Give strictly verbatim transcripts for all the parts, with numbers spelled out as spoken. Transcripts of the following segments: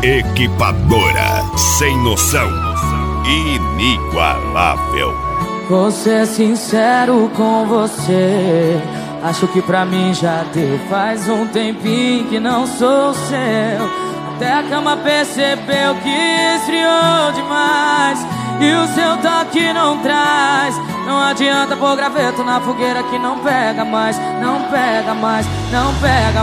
Equipadora sem noção, inigualável. Vou ser sincero com você, acho que pra mim já deu. Faz um tempinho que não sou seu, até a cama percebeu que esfriou demais e o seu toque não traz. Não adianta pôr graveto na fogueira que não pega mais, não pega mais, não pega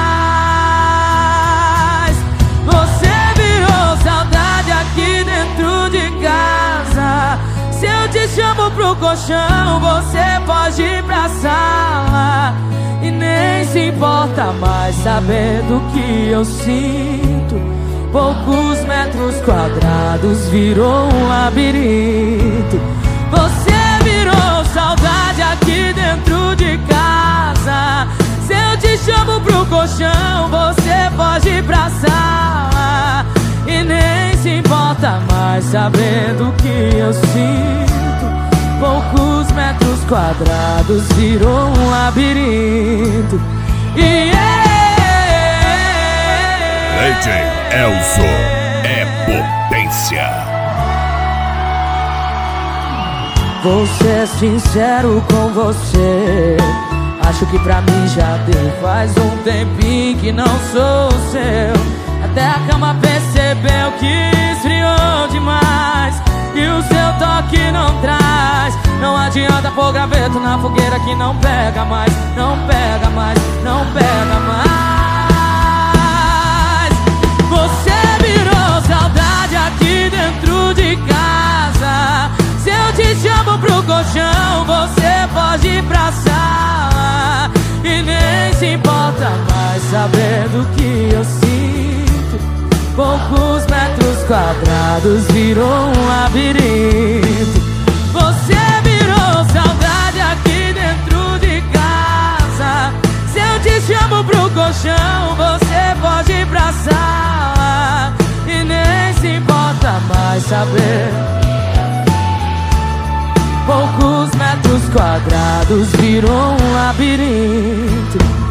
mais. Você virou saudade aqui dentro de casa. Se eu te chamo pro colchão, você pode ir pra sala e nem se importa mais saber do que eu sinto. Poucos metros quadrados virou um labirinto. Você virou saudade aqui dentro de casa. Se eu te chamo pro colchão, você pode ir pra sala e nem se importa mais saber do que eu sinto. Poucos metros quadrados virou um labirinto. E D J Elzo é potência. Vou ser sincero com você, acho que pra mim já deu. Faz um tempinho que não sou seu, até a cama percebeu que esfriou demais e o seu toque não traz. Não adianta pôr graveto na fogueira que não pega mais, não pega mais, não pega mais. Você virou saudade aqui dentro de casa. Se eu te chamo pro colchão, você pode ir pra sala e nem se importa mais saber do que eu sinto. Poucos metros quadrados virou um labirinto. Você virou saudade aqui dentro de casa. Se eu te chamo pro colchão, você pode ir pra sala e nem se importa mais saber. Poucos metros quadrados virou um labirinto.